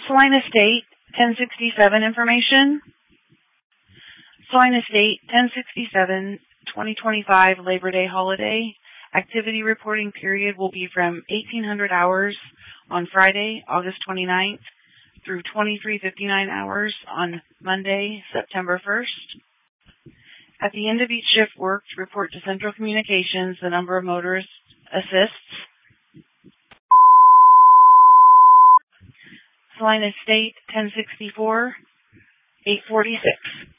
Salina State, 1067 information. Salina State, 1067, 2025 Labor Day holiday. Activity reporting period will be from 1800 hours on Friday, August 29th through 23:59 hours on Monday, September 1st. At the end of each shift worked, report to Central Communications the number of motorist assists. Salina State, 1064, 846.